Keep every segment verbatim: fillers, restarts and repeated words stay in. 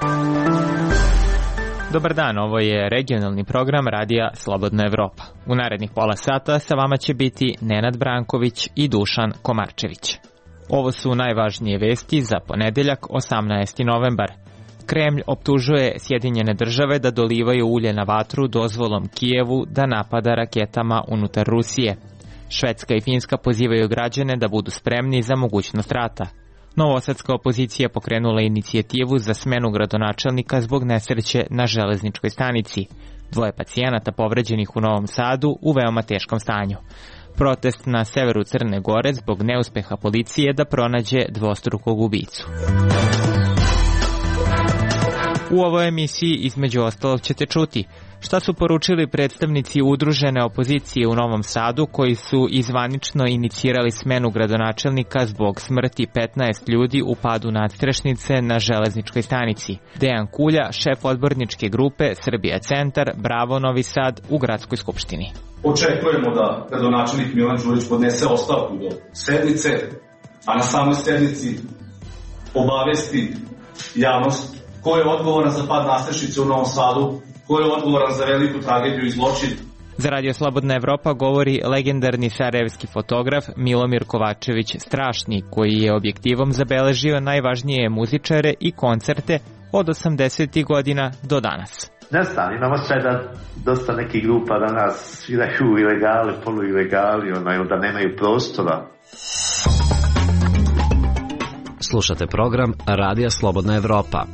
Dobar dan, ovo je regionalni program Radija Slobodna Evropa. U narednih pola sata sa vama će biti Nenad Branković i Dušan Komarčević. Ovo su najvažnije vesti za ponedeljak, osamnaesti novembar. Kremlj optužuje Sjedinjene države da dolivaju ulje na vatru dozvolom Kijevu da napada raketama unutar Rusije. Švedska i Finska pozivaju građane da budu spremni za mogućnost rata. Novosadska opozicija pokrenula inicijativu za smenu gradonačelnika zbog nesreće na železničkoj stanici. Dvoje pacijenata povređenih u Novom Sadu u veoma teškom stanju. Protest na severu Crne Gore zbog neuspeha policije da pronađe dvostrukog ubicu. U ovoj emisiji između ostalog ćete čuti šta su poručili predstavnici udružene opozicije u Novom Sadu koji su izvanično inicirali smenu gradonačelnika zbog smrti petnaest ljudi u padu nadstrešnice na železničkoj stanici. Dejan Kulja, šef odborničke grupe Srbija Centar, Bravo Novi Sad u Gradskoj skupštini. Očekujemo da gradonačelnik Milan Đurić podnese ostavku do sednice, a na samoj sednici obavesti javnost ko je odgovoran za pad nadstrešnice u Novom Sadu, ko je odgovoran za veliku tragediju i zločin. Za Radio Slobodna Evropa govori legendarni sarajevski fotograf Milomir Kovačević Strašni, koji je objektivom zabeležio najvažnije muzičare i koncerte od osamdesetih godina do danas. Ne znam, imamo sve da dosta nekih grupa danas sviraju ilegali, poluilegali, onaj, da nemaju prostora. Slušate program Radija Slobodna Evropa.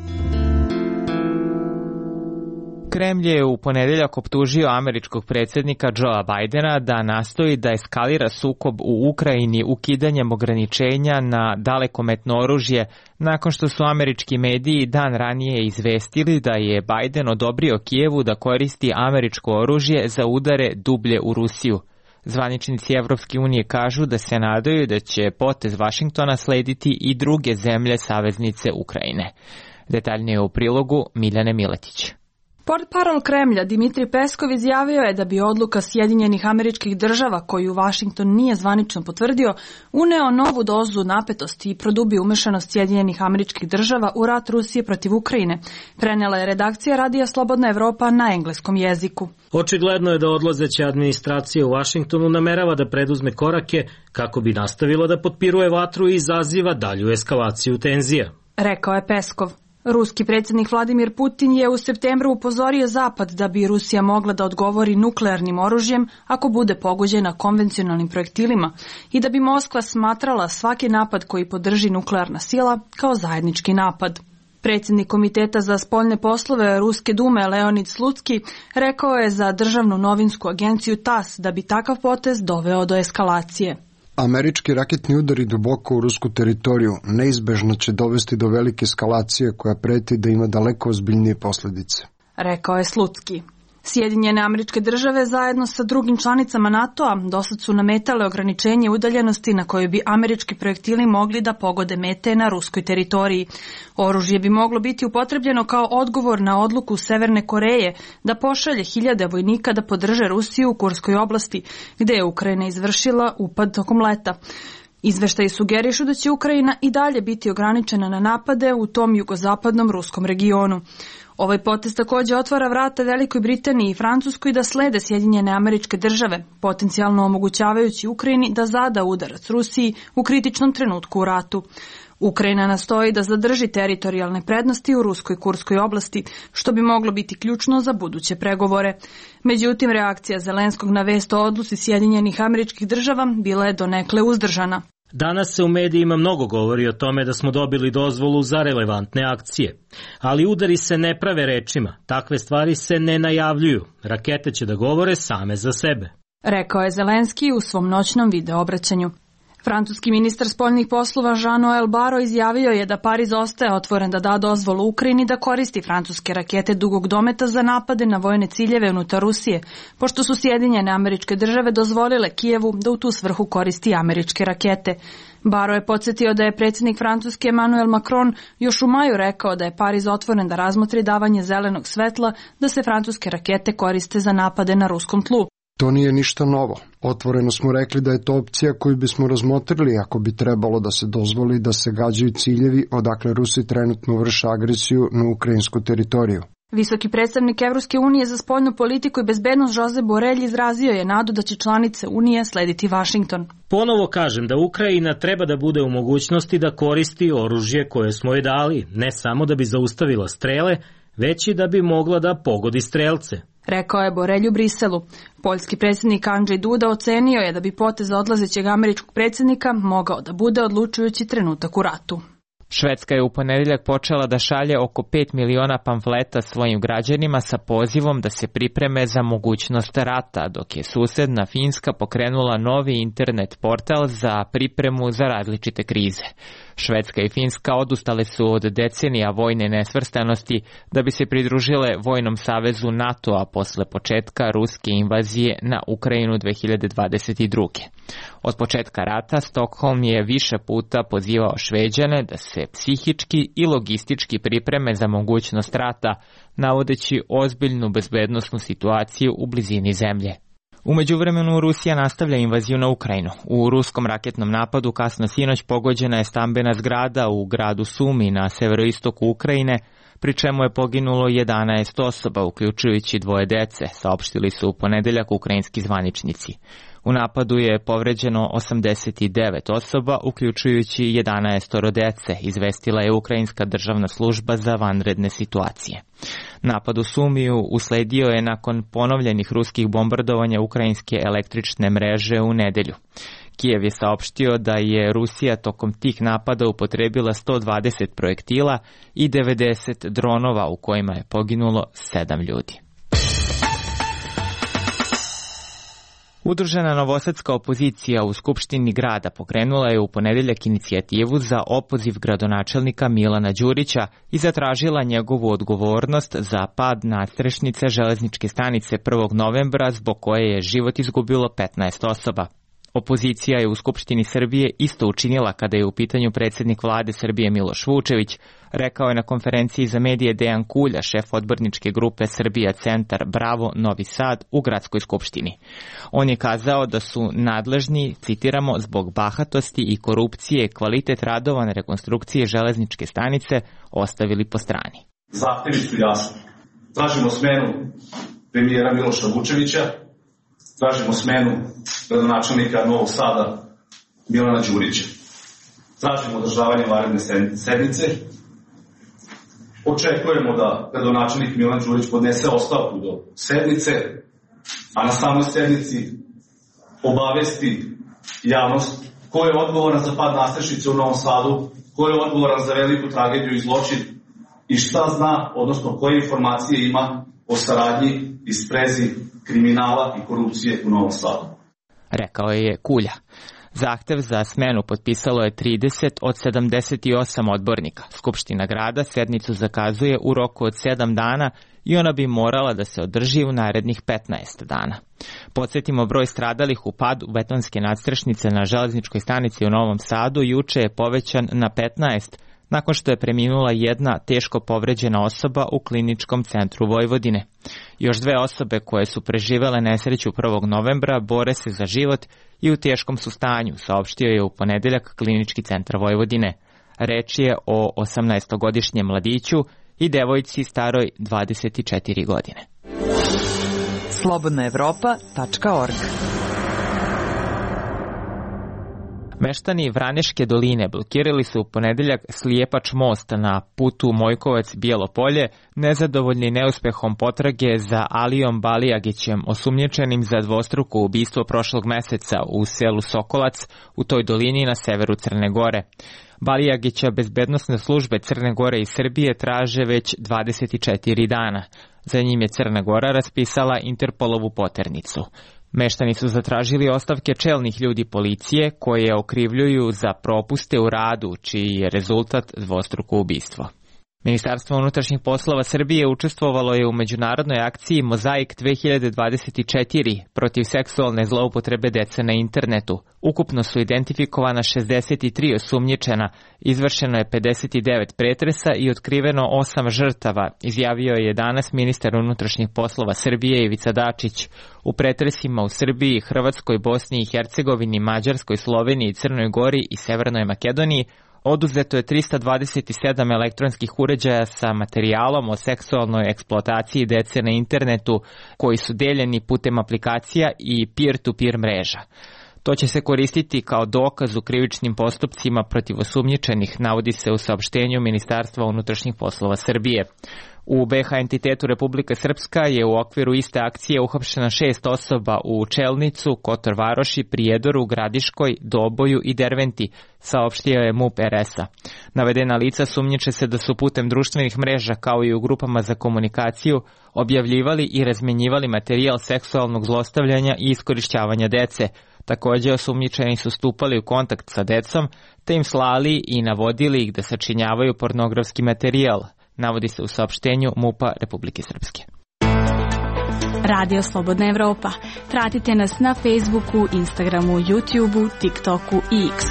Kremlj je u ponedeljak optužio američkog predsjednika Joea Bidena da nastoji da eskalira sukob u Ukrajini ukidanjem ograničenja na dalekometno oružje nakon što su američki mediji dan ranije izvestili da je Biden odobrio Kijevu da koristi američko oružje za udare dublje u Rusiju. Zvaničnici Evropske unije kažu da se nadaju da će potez Vašingtona slediti i druge zemlje saveznice Ukrajine. Detaljnije u prilogu Miljane Miletić. Portparol Kremlja Dimitrij Peskov izjavio je da bi odluka Sjedinjenih Američkih Država, koju Vašington nije zvanično potvrdio, uneo novu dozu napetosti i produbio umešanost Sjedinjenih Američkih Država u rat Rusije protiv Ukrajine, prenela je redakcija Radija Slobodna Evropa na engleskom jeziku. Očigledno je da odlazeća administracija u Vašingtonu namerava da preduzme korake kako bi nastavila da potpiruje vatru i izaziva dalju eskalaciju tenzija, rekao je Peskov. Ruski predsjednik Vladimir Putin je u septembru upozorio Zapad da bi Rusija mogla da odgovori nuklearnim oružjem ako bude pogođena konvencionalnim projektilima i da bi Moskva smatrala svaki napad koji podrži nuklearna sila kao zajednički napad. Predsjednik Komiteta za spoljne poslove Ruske dume Leonid Slutski rekao je za državnu novinsku agenciju TASS da bi takav potez doveo do eskalacije. Američki raketni udari duboko u rusku teritoriju neizbežno će dovesti do velike eskalacije koja preti da ima daleko ozbiljnije posljedice, rekao je Slutski. Sjedinjene Američke Države zajedno sa drugim članicama NATO-a dosad su nametale ograničenje udaljenosti na kojoj bi američki projektili mogli da pogode mete na ruskoj teritoriji. Oružje bi moglo biti upotrebljeno kao odgovor na odluku Severne Koreje da pošalje hiljade vojnika da podrže Rusiju u Kurskoj oblasti, gde je Ukrajina izvršila upad tokom leta. Izveštaji sugerišu da će Ukrajina i dalje biti ograničena na napade u tom jugozapadnom ruskom regionu. Ovaj potez također otvara vrata Velikoj Britaniji i Francuskoj da slede Sjedinjene Američke Države, potencijalno omogućavajući Ukrajini da zada udarac Rusiji u kritičnom trenutku u ratu. Ukrajina nastoji da zadrži teritorijalne prednosti u ruskoj Kurskoj oblasti, što bi moglo biti ključno za buduće pregovore. Međutim, reakcija Zelenskog na vest o odluci Sjedinjenih Američkih Država bila je donekle uzdržana. Danas se u medijima mnogo govori o tome da smo dobili dozvolu za relevantne akcije. Ali udari se ne prave rečima, takve stvari se ne najavljuju, rakete će da govore same za sebe, rekao je Zelenski u svom noćnom videoobraćanju. Francuski ministar spoljnih poslova Jean-Noël Barrot izjavio je da Pariz ostaje otvoren da da dozvolu Ukrajini da koristi francuske rakete dugog dometa za napade na vojne ciljeve unutar Rusije, pošto su Sjedinjene Američke Države dozvolile Kijevu da u tu svrhu koristi američke rakete. Barrot je podsjetio da je predsjednik Francuske Emmanuel Macron još u maju rekao da je Pariz otvoren da razmotri davanje zelenog svetla da se francuske rakete koriste za napade na ruskom tlu. To nije ništa novo. Otvoreno smo rekli da je to opcija koju bismo razmotrili ako bi trebalo da se dozvoli da se gađaju ciljevi odakle Rusi trenutno vrše agresiju na ukrajinsku teritoriju. Visoki predstavnik Evropske unije za spoljnu politiku i bezbednost Josep Borrell izrazio je nadu da će članice Unije slediti Vašington. Ponovo kažem da Ukrajina treba da bude u mogućnosti da koristi oružje koje smo joj dali, ne samo da bi zaustavila strele, već i da bi mogla da pogodi strelce. Rekao je Borrell u Briselu. Poljski predsjednik Andrzej Duda ocenio je da bi potez odlazećeg američkog predsjednika mogao da bude odlučujući trenutak u ratu. Švedska je u ponedeljak počela da šalje oko pet miliona pamfleta svojim građanima sa pozivom da se pripreme za mogućnost rata, dok je susedna Finska pokrenula novi internet portal za pripremu za različite krize. Švedska i Finska odustale su od decenija vojne nesvrstanosti da bi se pridružile vojnom savezu NATO-a posle početka ruske invazije na Ukrajinu dve hiljade dvadeset druge. Od početka rata Stockholm je više puta pozivao Šveđane da se psihički i logistički pripreme za mogućnost rata, navodeći ozbiljnu bezbednosnu situaciju u blizini zemlje. U međuvremenu Rusija nastavlja invaziju na Ukrajinu. U ruskom raketnom napadu kasno sinoć pogođena je stambena zgrada u gradu Sumi na severoistoku Ukrajine, pri čemu je poginulo jedanaest osoba, uključujući dvoje dece, saopštili su u ponedeljak ukrajinski zvaničnici. U napadu je povređeno osamdeset devet osoba, uključujući jedanaest dece, izvestila je Ukrajinska državna služba za vanredne situacije. Napad u Sumiju usledio je nakon ponovljenih ruskih bombardovanja ukrajinske električne mreže u nedelju. Kijev je saopštio da je Rusija tokom tih napada upotrebila sto dvadeset projektila i devedeset dronova u kojima je poginulo sedam ljudi. Udružena novosadska opozicija u Skupštini grada pokrenula je u ponedeljak inicijativu za opoziv gradonačelnika Milana Đurića i zatražila njegovu odgovornost za pad nadstrešnice železničke stanice prvog novembra zbog koje je život izgubilo petnaest osoba. Opozicija je u Skupštini Srbije isto učinila kada je u pitanju predsjednik vlade Srbije Miloš Vučević, rekao je na konferenciji za medije Dejan Kulja, šef odborničke grupe Srbija Centar Bravo Novi Sad u gradskoj skupštini. On je kazao da su nadležni, citiramo, zbog bahatosti i korupcije kvalitet radova na rekonstrukcije železničke stanice ostavili po strani. Zahtevi su jasni. Tražimo smenu premijera Miloša Vučevića, tražimo smenu gradonačelnika Novog Sada Milana Đurića. Tražimo održavanje vanredne sednice. Očekujemo da gradonačelnik Milan Đurić podnese ostavku do sednice, a na samoj sednici obavesti javnost ko je odgovoran za pad nadstrešnice u Novom Sadu, ko je odgovoran za veliku tragediju i zločin i šta zna, odnosno koje informacije ima o saradnji i sprezi kriminala i korupcije u Novom Sadu. Rekao je Kulja. Zahtev za smenu potpisalo je trideset od sedamdeset osam odbornika. Skupština grada sednicu zakazuje u roku od sedam dana i ona bi morala da se održi u narednih petnaest dana. Podsjetimo, broj stradalih u padu betonske nadstrešnice na železničkoj stanici u Novom Sadu juče je povećan na petnaest, nakon što je preminula jedna teško povređena osoba u kliničkom centru Vojvodine. Još dve osobe koje su preživele nesreću prvog novembra bore se za život i u teškom su stanju, saopštio je u ponedeljak klinički centar Vojvodine. Reč je o osamnaestogodišnjem mladiću i devojci staroj dvadeset četiri godine. slobodna evropa tačka org. Meštani Vraneške doline blokirali su u ponedeljak slijepač most na putu Mojkovac-Bijelo Polje, nezadovoljni neuspehom potrage za Alijom Balijagićem, osumnjičenim za dvostruko ubistvo prošlog meseca u selu Sokolac u toj dolini na severu Crne Gore. Balijagića bezbednosne službe Crne Gore i Srbije traže već dvadeset četiri dana. Za njim je Crna Gora raspisala Interpolovu poternicu. Meštani su zatražili ostavke čelnih ljudi policije koje okrivljuju za propuste u radu, čiji je rezultat dvostruko ubistvo. Ministarstvo unutrašnjih poslova Srbije učestvovalo je u međunarodnoj akciji Mozaik dve hiljade dvadeset četiri protiv seksualne zloupotrebe dece na internetu, Ukupno su identifikovana šezdeset tri osumnjičena, izvršeno je pedeset devet pretresa i otkriveno osam žrtava, izjavio je danas ministar unutrašnjih poslova Srbije Ivica Dačić. U pretresima u Srbiji, Hrvatskoj, Bosni i Hercegovini, Mađarskoj, Sloveniji, Crnoj Gori i Severnoj Makedoniji oduzeto je trista dvadeset sedam elektronskih uređaja sa materijalom o seksualnoj eksploataciji dece na internetu koji su deljeni putem aplikacija i peer-to-peer mreža. To će se koristiti kao dokaz u krivičnim postupcima protiv osumnjičenih, navodi se u saopštenju Ministarstva unutrašnjih poslova Srbije. U be ha entitetu Republika Srpska je u okviru iste akcije uhapšena šest osoba u Čelnicu, Kotor Varoši, Prijedoru, Gradiškoj, Doboju i Derventi, saopštio je MUP er es a. Navedena lica sumnjiče se da su putem društvenih mreža kao i u grupama za komunikaciju objavljivali i razmenjivali materijal seksualnog zlostavljanja i iskorišćavanja dece. Također osumnjičeni su stupali u kontakt sa decom, te im slali i navodili ih da sačinjavaju pornografski materijal, navodi se u saopštenju MUP-a Republike Srpske. Radio Slobodna Evropa. Pratite nas na Facebooku, Instagramu, YouTubeu, TikToku i X-u.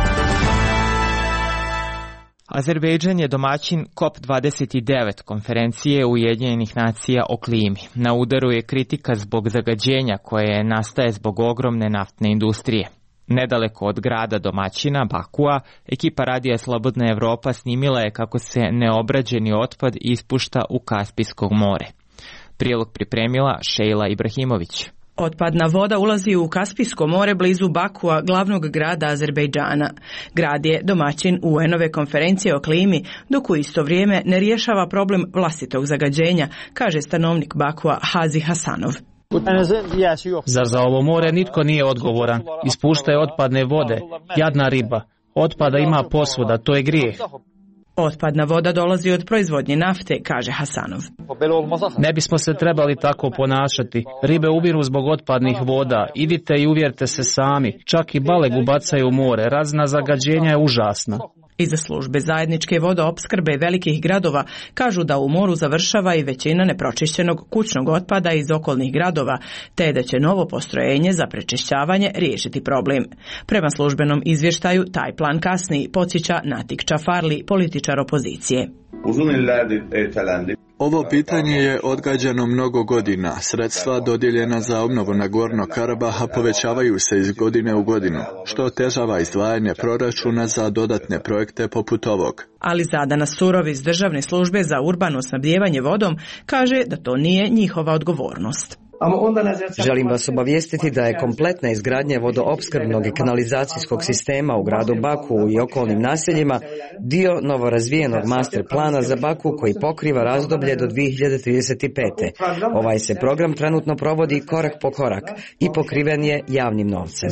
Azerbejdžan je domaćin kop dvadeset devet konferencije Ujedinjenih nacija o klimi. Na udaru je kritika zbog zagađenja koje nastaje zbog ogromne naftne industrije. Nedaleko od grada domaćina, Bakua, ekipa Radija Slobodna Evropa snimila je kako se neobrađeni otpad ispušta u Kaspijsko more. Prilog pripremila Šejla Ibrahimović. Otpadna voda ulazi u Kaspijsko more blizu Bakua, glavnog grada Azerbejdžana. Grad je domaćin U En-ove konferencije o klimi, dok u isto vrijeme ne rješava problem vlastitog zagađenja, kaže stanovnik Bakua Hazi Hasanov. Zar za ovo more nitko nije odgovoran? Ispuštaju otpadne vode, jadna riba. Otpada ima posvuda, to je grijeh. Otpadna voda dolazi od proizvodnje nafte, kaže Hasanov. Ne bismo se trebali tako ponašati. Ribe ubiru zbog otpadnih voda. Idite i uvjerite se sami. Čak i balegu bacaju u more. Razina zagađenja je užasna. Iza službe zajedničke vodoopskrbe velikih gradova kažu da u moru završava i većina nepročišćenog kućnog otpada iz okolnih gradova, te da će novo postrojenje za prečišćavanje riješiti problem. Prema službenom izvještaju, taj plan kasni, podsjeća Natik Čafarli, političar opozicije. Ovo pitanje je odgađano mnogo godina. Sredstva dodijeljena za obnovu Nagorno Karabaha povećavaju se iz godine u godinu, što otežava izdvajanje proračuna za dodatne projekte poput ovog. Ali Zadana Surov iz Državne službe za urbano snabdijevanje vodom kaže da to nije njihova odgovornost. Želim vas obavijestiti da je kompletna izgradnja vodoopskrbnog i kanalizacijskog sistema u gradu Baku i okolnim naseljima dio novorazvijenog master plana za Baku koji pokriva razdoblje do dvije hiljade trideset pete. Ovaj se program trenutno provodi korak po korak i pokriven je javnim novcem.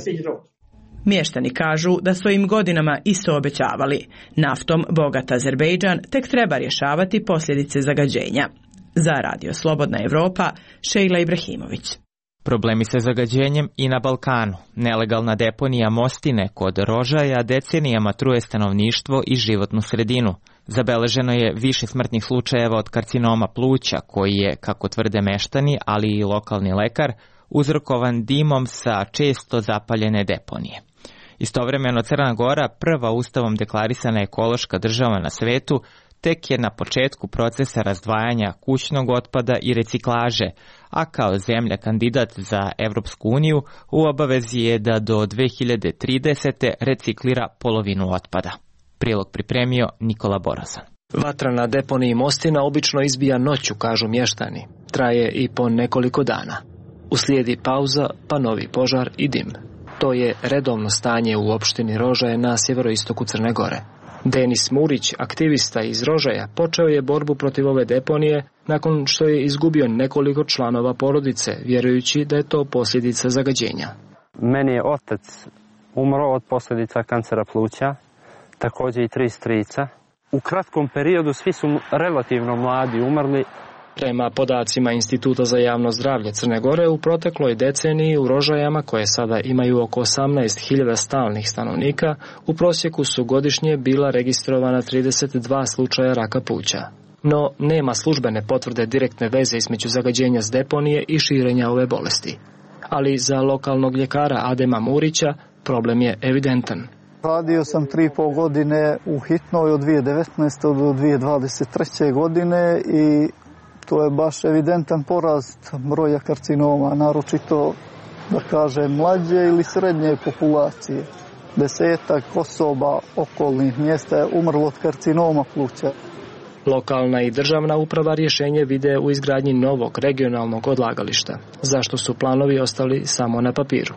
Mještani kažu da su im godinama isto obećavali. Naftom bogat Azerbejdžan tek treba rješavati posljedice zagađenja. Za Radio Slobodna Evropa, Šejla Ibrahimović. Problemi sa zagađenjem i na Balkanu. Nelegalna deponija Mostine kod Rožaja decenijama truje stanovništvo i životnu sredinu. Zabeleženo je više smrtnih slučajeva od karcinoma pluća, koji je, kako tvrde meštani, ali i lokalni lekar, uzrokovan dimom sa često zapaljene deponije. Istovremeno Crna Gora, prva ustavom deklarisana ekološka država na svetu, tek je na početku procesa razdvajanja kućnog otpada i reciklaže, a kao zemlja kandidat za Evropsku uniju u obavezi je da do dve hiljade tridesete reciklira polovinu otpada. Prilog pripremio Nikola Borazan. Vatra na deponiji Mostina obično izbija noću, kažu mještani. Traje i po nekoliko dana. Uslijedi pauza, pa novi požar i dim. To je redovno stanje u opštini Rožaje na sjeveroistoku Crne Gore. Denis Murić, aktivista iz Rožaja, počeo je borbu protiv ove deponije nakon što je izgubio nekoliko članova porodice, vjerujući da je to posljedica zagađenja. Meni je otac umro od posljedica kancera pluća, također i tri strica. U kratkom periodu svi su relativno mladi umrli. Prema podacima Instituta za javno zdravlje Crne Gore, u protekloj deceniji u Rožajama, koje sada imaju oko osamnaest hiljada stalnih stanovnika, u prosjeku su godišnje bila registrovana trideset dva slučaja raka pluća. No, nema službene potvrde direktne veze između zagađenja s deponije i širenja ove bolesti. Ali za lokalnog ljekara Adema Murića problem je evidentan. Radio sam tri i pol godine u hitnoj od dvije tisuće devetnaeste. do dvije tisuće dvadeset treće. godine i to je baš evidentan porast broja karcinoma, naročito da kažem mlađe ili srednje populacije. Desetak osoba okolnih mjesta je umrlo od karcinoma pluća. Lokalna i državna uprava rješenje vide u izgradnji novog regionalnog odlagališta, zašto su planovi ostali samo na papiru.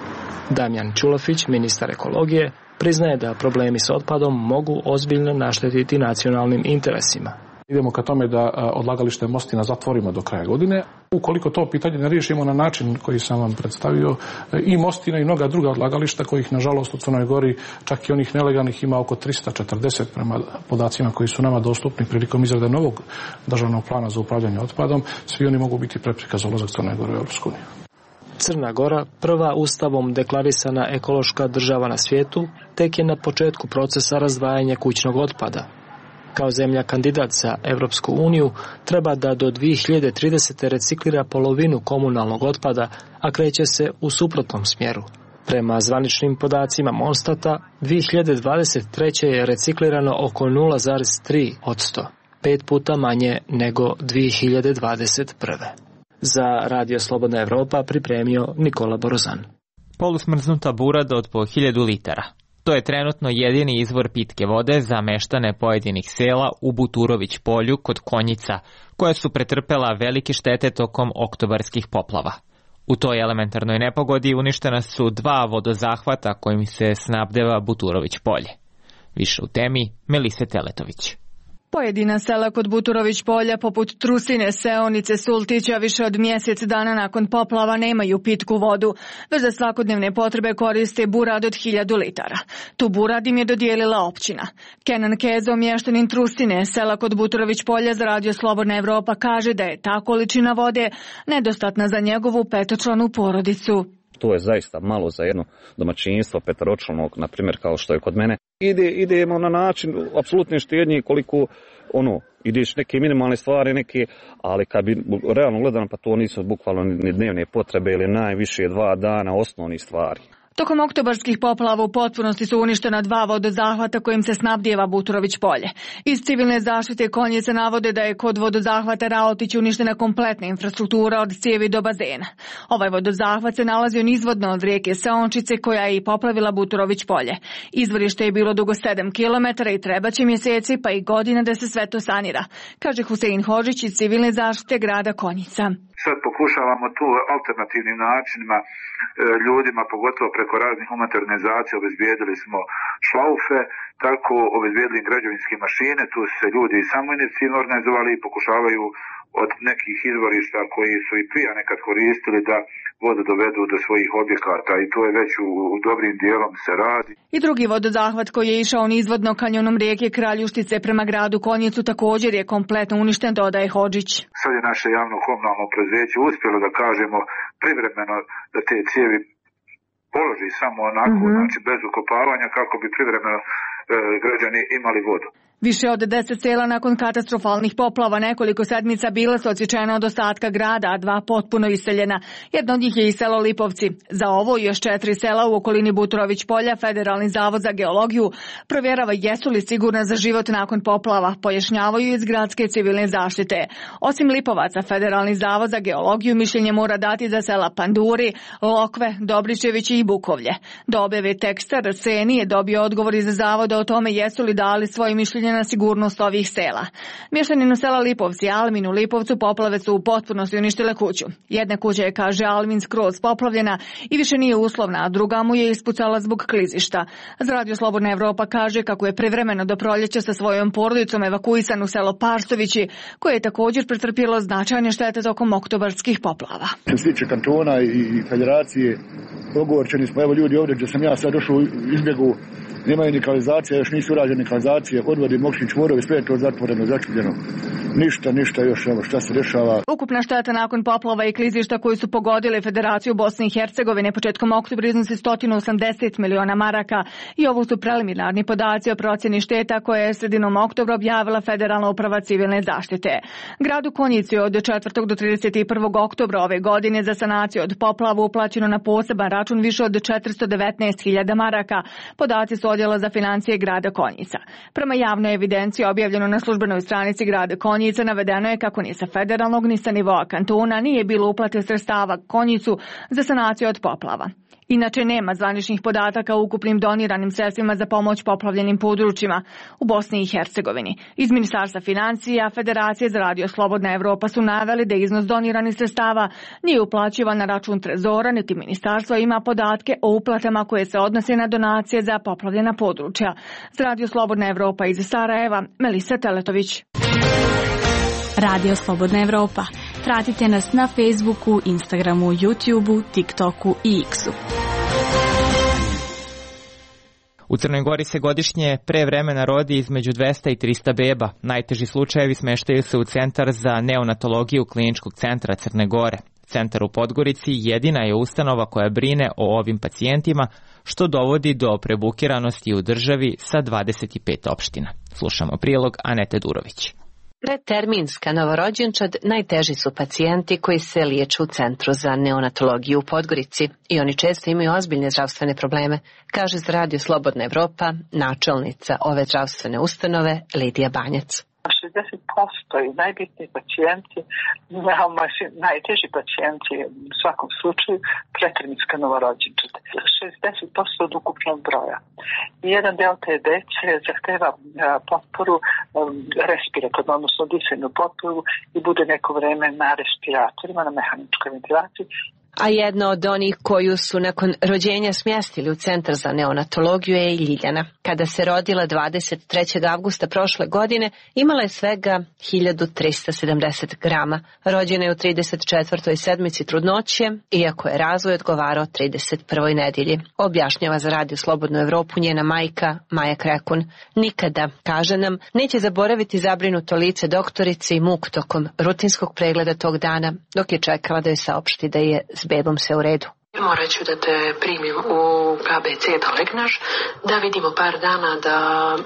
Damjan Čulofić, ministar ekologije, priznaje da problemi s otpadom mogu ozbiljno naštetiti nacionalnim interesima. Idemo ka tome da odlagalište Mostina zatvorimo do kraja godine. Ukoliko to pitanje ne riješimo na način koji sam vam predstavio, i Mostina i mnoga druga odlagališta kojih nažalost u Crnoj Gori čak i onih nelegalnih ima oko trista četrdeset prema podacima koji su nama dostupni prilikom izrade novog državnog plana za upravljanje otpadom, svi oni mogu biti prepreka za ulazak Crne Gore u Europsku uniju. Crna Gora, prva ustavom deklarisana ekološka država na svijetu, tek je na početku procesa razdvajanja kućnog otpada. Kao zemlja kandidat za Europsku uniju treba da do dvije hiljade tridesete. reciklira polovinu komunalnog otpada, a kreće se u suprotnom smjeru. Prema zvaničnim podacima Monstata, dvije hiljade dvadeset treće. je reciklirano oko nula zarez tri posto, pet puta manje nego dvije hiljade dvadeset prve. Za Radio Slobodna Evropa pripremio Nikola Borozan. Polusmrznuta burada od po hiljadu litara. To je trenutno jedini izvor pitke vode za meštane pojedinih sela u Buturović polju kod Konjica, koja su pretrpela velike štete tokom oktobarskih poplava. U toj elementarnoj nepogodi uništena su dva vodozahvata kojim se snabdeva Buturović polje. Više u temi Melise Teletović. Pojedina sela kod Buturović polja, poput Trusine, Seonice, Sultića, više od mjesec dana nakon poplava nemaju pitku vodu, već za svakodnevne potrebe koriste burad od hiljadu litara. Tu burad im je dodijelila općina. Kenan Kezo, mještanin Trusine, sela kod Buturović polja, za Radio Slobodna Evropa kaže da je ta količina vode nedostatna za njegovu petočlanu porodicu. To je zaista malo za jedno domaćinstvo petaročlanog, na primjer kao što je kod mene. Ide, idemo na način apsolutne štednje koliko ono, ideš neke minimalne stvari, neke, ali kad bi realno gledano, pa to nisu bukvalno ni dnevne potrebe ili najviše dva dana osnovnih stvari. Tokom oktobarskih poplava u potpunosti su uništena dva vodozahvata kojim se snabdijeva Buturović polje. Iz civilne zaštite Konjice navode da je kod vodozahvata Raotić uništena kompletna infrastruktura od cijevi do bazena. Ovaj vodozahvat se nalazio nizvodno od rijeke Seončice koja je i poplavila Buturović polje. Izvorište je bilo dugo sedam kilometara i trebaće mjeseci pa i godina da se sve to sanira, kaže Husein Hodžić iz civilne zaštite grada Konjica. Sad pokušavamo tu alternativnim načinima ljudima, pogotovo preko raznih humanitarnih organizacija, obezbijedili smo šlaufe, tako obezbijedili građevinske mašine, tu su se ljudi samoinicijativno organizovali i pokušavaju od nekih izvorišta koji su i prije nekad koristili da vodu dovedu do svojih objekata i to je već u, u dobrim dijelom se radi. I drugi vodozahvat koji je išao nizvodno kanjonom rijeke Kraljuštice prema gradu Konjicu također je kompletno uništen, dodaje Hodžić. Sad je naše javno komunalno preduzeće uspjelo da kažemo privremeno da te cijevi položi samo onako, mm-hmm. znači bez ukopavanja kako bi privremeno e, građani imali vodu. Više od deset sela nakon katastrofalnih poplava nekoliko sedmica bila su odsječena od ostatka grada, a dva potpuno iseljena. Jedno od njih je i selo Lipovci. Za ovo još četiri sela u okolini Buturović polja Federalni zavod za geologiju provjerava jesu li sigurna za život nakon poplava, pojašnjavaju iz gradske civilne zaštite. Osim Lipovaca, Federalni zavod za geologiju mišljenje mora dati za sela Panduri, Lokve, Dobričević i Bukovlje. Do objave teksta R S E N je dobio odgovor iz zavoda o tome jesu li dali svoje mišljenje na sigurnost ovih sela. Mještaninu sela Lipovci, Almin u Lipovcu, poplave su u potpunosti uništile kuću. Jedna kuća je, kaže Almin, skroz poplavljena i više nije uslovna, a druga mu je ispucala zbog klizišta. Za Radio Slobodna Evropa kaže kako je privremeno do proljeća sa svojom porodicom evakuisan u selo Parsovići, koje je također pretrpjelo značajne štete tokom oktobarskih poplava. Što se tiče kantona i federacije, ogorčeni smo, evo ljudi ovdje gdje sam ja sad došao izbjegu, nemaju ni kanalizacije, još nisu urađene kanalizacije, odvodi, Mokšić, Čvorovi, sve je to zatvoreno, začupljeno. ništa, ništa još, evo šta se dešava. Ukupna šteta nakon poplava i klizišta koji su pogodile Federaciju Bosne i Hercegovine početkom oktobra iznosi sto osamdeset miliona maraka i ovo su preliminarni podaci o procjeni šteta koje je sredinom oktobra objavila Federalna uprava civilne zaštite. Gradu Konjici od četvrtog do trideset prvog oktobra ove godine za sanaciju od poplava uplaćeno na poseban račun više od četiristo devetnaest hiljada maraka. Podaci su odjela za financije grada Konjica. Prema javnoj evidenciji objavljeno na službenoj stranici grada Konjica navedeno je kako ni sa federalnog ni sa nivoa kantona nije bilo uplate sredstava Konjicu za sanaciju od poplava. Inače, nema zvaničnih podataka o ukupnim doniranim sredstvima za pomoć poplavljenim područjima u Bosni i Hercegovini. Iz Ministarstva financija, Federacije za radio Slobodna Evropa su naveli da iznos doniranih sredstava nije uplaćivan na račun Trezora, niti ministarstvo ima podatke o uplatama koje se odnose na donacije za poplavljena područja. Za radio Slobodna Evropa iz Sarajeva, Melisa Teletović. Radio Slobodna Evropa. Pratite nas na Facebooku, Instagramu, YouTubeu, TikToku i X-u. U Crnoj Gori se godišnje pre vremena rodi između dvesta i trista beba. Najteži slučajevi smeštaju se u Centar za neonatologiju Kliničkog centra Crne Gore. Centar u Podgorici jedina je ustanova koja brine o ovim pacijentima, što dovodi do prebukiranosti u državi sa dvadeset pet opština. Slušamo prilog Anete Durović. Predterminska novorođenčad najteži su pacijenti koji se liječe u Centru za neonatologiju u Podgorici i oni često imaju ozbiljne zdravstvene probleme, kaže za radio Slobodna Evropa načelnica ove zdravstvene ustanove Lidija Banjac. šezdeset posto i najbitniji pacijenti, najteži pacijenti u svakom slučaju preterminska novorođenčad. šezdeset posto od ukupnog broja. I jedan deo te dece zahteva potporu respiratornu, odnosno disajnu potporu i bude neko vreme na respiratorima, na mehaničkoj ventilaciji. A jedna od onih koju su nakon rođenja smjestili u Centar za neonatologiju je i Ljiljana. Kada se rodila dvadeset trećeg avgusta prošle godine, imala je svega hiljadu trista sedamdeset grama. Rođena je u trideset četvrtoj sedmici trudnoće, iako je razvoj odgovarao trideset prvoj nedjelji. Objašnjava za radio Slobodnu Evropu njena majka Maja Krekun. Nikada, kaže nam, neće zaboraviti zabrinuto lice doktorice i muk tokom rutinskog pregleda tog dana, dok je čekala da joj saopšti da je s bebom se u redu. Morat ću da te primim u K B C da legneš, da vidimo par dana da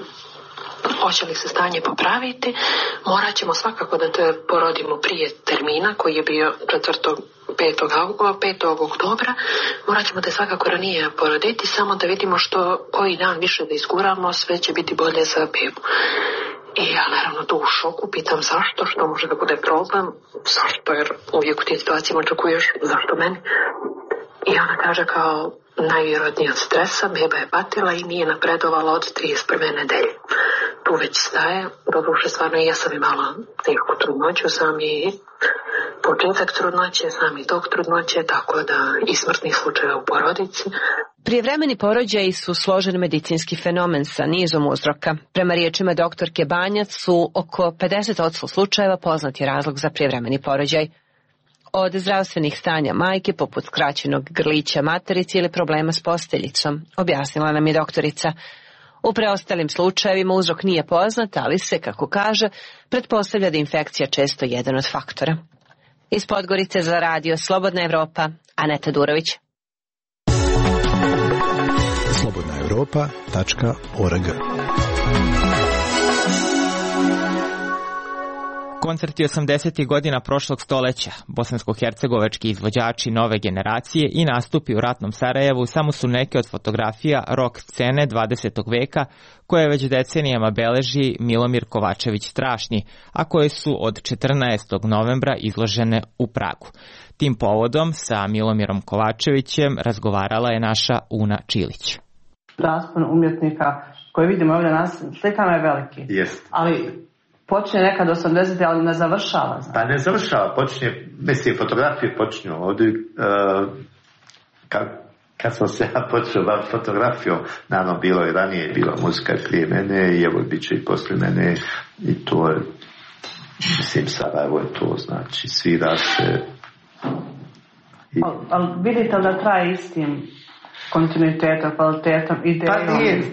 hoće li se stanje popraviti. Morat ćemo svakako da te porodimo prije termina koji je bio četvrtog petog oktobra. Morat ćemo te svakako ranije poroditi, samo da vidimo što koji dan više da izguramo, sve će biti bolje za bebu. I ja naravno tu u šoku pitam zašto, što može da bude problem, zašto, jer uvijek u tim situacijama očekuješ zašto meni. I ona kaže kao najvjerojatnije od stresa, beba je patila i nije napredovala od trideset prve nedelje. Tu već staje, doduše stvarno i ja sam imala tešku trudnoću, sam i početak trudnoće, sam i tok trudnoće, tako da i smrtnih slučajeva u porodici. Prijevremeni porođaji su složen medicinski fenomen sa nizom uzroka. Prema riječima doktorke Banjac su oko pedeset posto slučajeva poznati razlog za prijevremeni porođaj. Od zdravstvenih stanja majke, poput skraćenog grlića materice ili problema s posteljicom, objasnila nam je doktorica. U preostalim slučajevima uzrok nije poznat, ali se, kako kaže, pretpostavlja da infekcija često jedan od faktora. Iz Podgorice za radio Slobodna Evropa, Aneta Durović. slobodna evropa tačka org. Koncerti osamdesetih godina prošlog stoleća, bosansko-hercegovački izvođači nove generacije i nastupi u ratnom Sarajevu samo su neke od fotografija rock scene dvadesetog veka koje već decenijama beleži Milomir Kovačević Strašni, a koje su od četrnaestog novembra izložene u Pragu. Tim povodom sa Milomirom Kovačevićem razgovarala je naša Una Čilić. Raspon umjetnika koji vidimo ovdje nas slikama je veliki, Jest. ali počinje nekad osamdeset, ali ne završava. Znači. Pa ne završava, počinje, mislim, fotografije počinju ovdje, uh, kad, kad sam se ja počeo baviti fotografijom, naravno bilo je ranije, bila muzika prije mene i evo bit će i poslije mene i to je, mislim, Sarajevo je to, znači, svira se. I... Ali, ali vidite da traje istim kontinuitetom, kvalitetom, idejom? Pa nije, zna,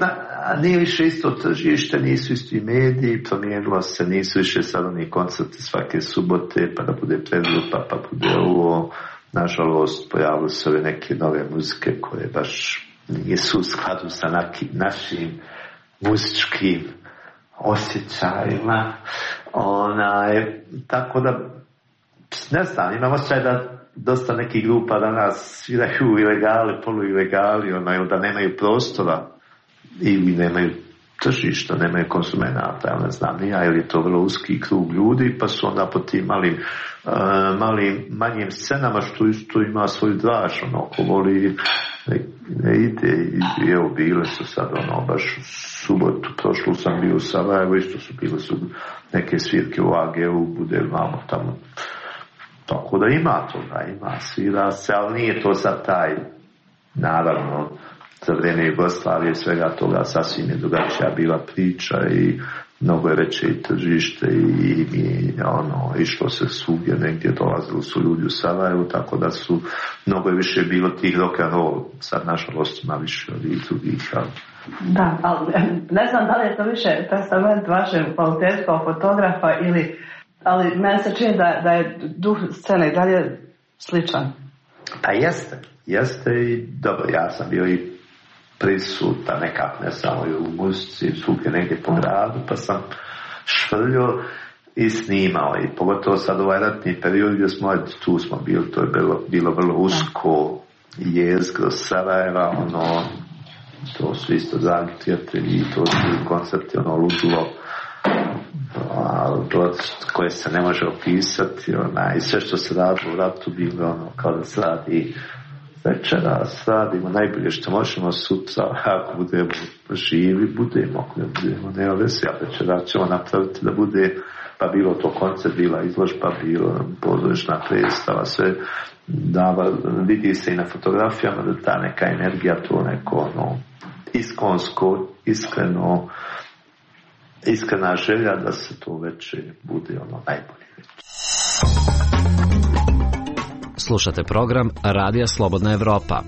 a nije više isto tržište, nisu isti mediji, promijenilo se, nisu više sad oni koncerti svake subote, pa da bude predgrupa, pa bude ovo. Nažalost, pojavili se ove neke nove muzike koje baš nisu u skladu sa naki, našim muzičkim osjećajima. Onaj, tako da, ne znam, imam osjećaj da dosta nekih grupa danas sviraju ilegali, poluilegali, onaj, da nemaju prostora ili nemaju tržišta, nemaju konsumenata, ja ne znam ni ja, jer je to vrlo uski krug ljudi, pa su onda po tim malim, uh, malim manjim scenama, što isto ima svoju draž, ono, ko voli ne, ne ide, i evo bile su sad, ono, baš u subotu, prošlu sam bio u Sarajevu, isto su bile su neke svirke u A G U, bude vamo tamo, tako da ima toga, ima, svira se, ali nije to sad taj, naravno, za vrijeme Jugoslavije svega toga sasvim je drugačija bila priča i mnogo je veće i tržište i, i ono, išlo se svugdje, negdje dolazili su ljudi u Sarajevu, tako da su mnogo je više bilo tih rock and roll, sad nažalost ima više od i drugih, ali... Da, ali ne znam da li je to više testament vašeg kvaliteta kao fotografa ili, ali meni se čini da, da je duh scene i dalje sličan. Pa jeste, jeste i dobro, ja sam bio i prisutan nekak, ne samo i u muzici, svugdje negdje po gradu, pa sam švrljio i snimao i pogotovo sad ovaj ratni period gdje smo, tu smo bili, to je bilo, bilo vrlo usko jezgro Sarajeva, ono, to su isto dragi prijatelji i to su koncerti, ono, ludilo, to koje se ne može opisati, ona, i sve što se radi u ratu bilo, ono, kao da se radi večeras, radimo najbolje što možemo, sutra, ako budemo živi, budemo, ako ne budemo, nema veze, a večeras ćemo napraviti da bude, pa bilo to koncert, bila izložba, bilo pozorišna predstava, sve dava, vidi se i na fotografijama da ta neka energija, to neko ono, iskonsko, iskreno, iskrena želja da se to veče bude ono najbolje. Slušate program Radija Slobodna Evropa.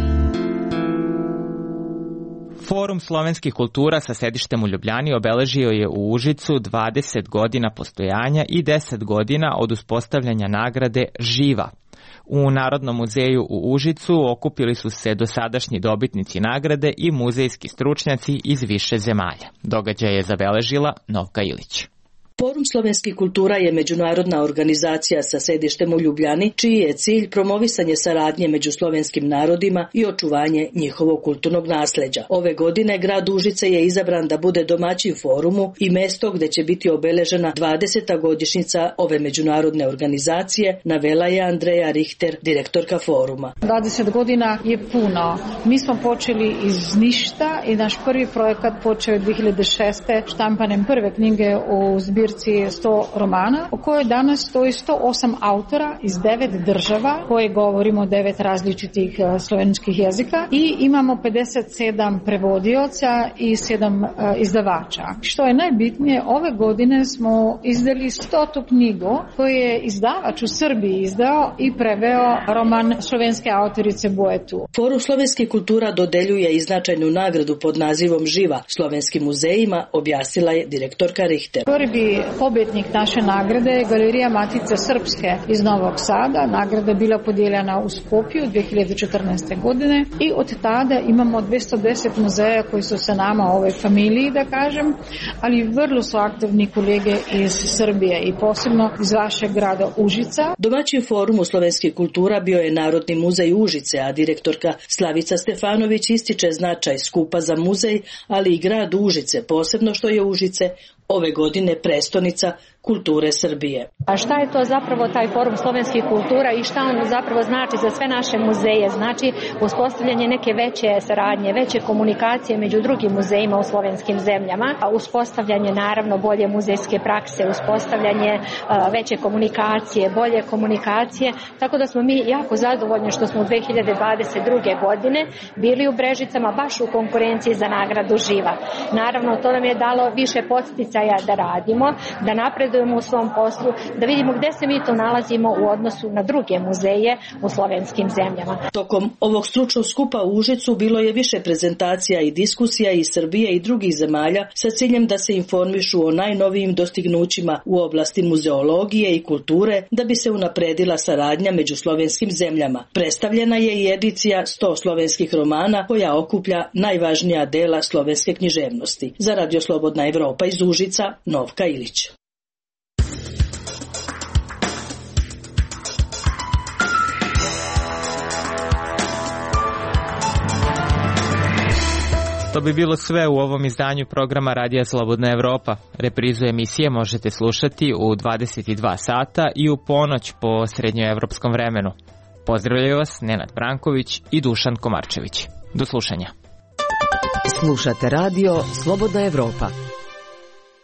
Forum slovenskih kultura sa sedištem u Ljubljani obeležio je u Užicu dvadeset godina postojanja i deset godina od uspostavljanja nagrade Živa. U Narodnom muzeju u Užicu okupili su se dosadašnji dobitnici nagrade i muzejski stručnjaci iz više zemalja. Događaj je zabeležila Novka Ilić. Forum slovenskih kultura je međunarodna organizacija sa sedištem u Ljubljani, čiji je cilj promovisanje saradnje među slovenskim narodima i očuvanje njihovog kulturnog nasljeđa. Ove godine grad Užice je izabran da bude domaćin forumu i mesto gdje će biti obeležena dvadeseta godišnjica ove međunarodne organizacije, navela je Andreja Richter, direktorka foruma. dvadeset godina je puno. Mi smo počeli iz ništa i naš prvi projekat počeo je dvije hiljade šeste štampanjem prve knjige u zbirci sto romana, u kojoj danas stoji sto osam autora iz devet država, koje govorimo devet različitih slovenskih jezika i imamo pedeset sedam prevodioca i sedam uh, izdavača. Što je najbitnije, ove godine smo izdali stotu knjigu koju je izdavač u Srbiji izdao i preveo roman slovenske autorice Boetu. Forum slovenskih kultura dodeljuje i značajnu nagradu pod nazivom Živa slovenskim muzejima, objasnila je direktorka Richter. Prvi pobjednik naše nagrade je Galerija Matice Srpske iz Novog Sada. Nagrada je bila podijeljena u Skopju dvije hiljade četrnaeste. godine i od tada imamo dvjesto deset muzeja koji su sa nama u ovoj familiji, da kažem, ali vrlo su aktivni kolege iz Srbije i posebno iz vašeg grada Užica. Domaćin forumu slovenskih kultura bio je Narodni muzej Užice, a direktorka Slavica Stefanović ističe značaj skupa za muzej, ali i grad Užice, posebno što je Užice ove godine prestonica kulture Srbije. A šta je to zapravo taj forum slovenskih kultura i šta on zapravo znači za sve naše muzeje? Znači uspostavljanje neke veće saradnje, veće komunikacije među drugim muzejima u slovenskim zemljama, a uspostavljanje naravno bolje muzejske prakse, uspostavljanje uh, veće komunikacije, bolje komunikacije, tako da smo mi jako zadovoljni što smo u dvije hiljade dvadeset druge. godine bili u Brežicama baš u konkurenciji za nagradu Živa. Naravno, to nam je dalo više podsticaja da radimo, da napredujemo napredujemo u svom poslu, da vidimo gde se mi to nalazimo u odnosu na druge muzeje u slovenskim zemljama. Tokom ovog stručnog skupa u Užicu bilo je više prezentacija i diskusija iz Srbije i drugih zemalja sa ciljem da se informišu o najnovijim dostignućima u oblasti muzeologije i kulture da bi se unapredila saradnja među slovenskim zemljama. Predstavljena je i edicija sto slovenskih romana koja okuplja najvažnija dela slovenske književnosti. Za Radio Slobodna Evropa iz Užica, Novka Ilić. To bi bilo sve u ovom izdanju programa Radija Slobodna Evropa. Reprizu emisije možete slušati u dvadeset dva sata i u ponoć po srednjoevropskom vremenu. Pozdravljaju vas Nenad Branković i Dušan Komarčević. Do slušanja. Slušate Radio Slobodna Evropa.